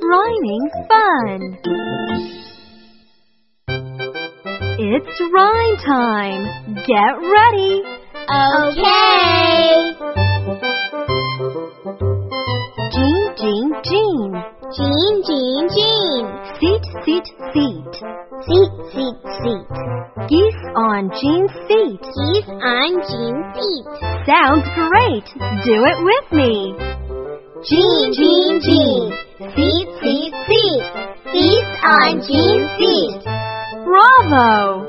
Rhyming fun! It's rhyme time! Get ready! Okay! Jean, Jean, Jean. Jean, Jean, Jean. Seat, seat, seat. Seat, seat, seat. Geese on Jean's feet. Geese on Jean's feet. Sounds great! Do it with me! Jean, Jean, Jean. Seat, seat, seat. Geese on Jean's feet. Bravo!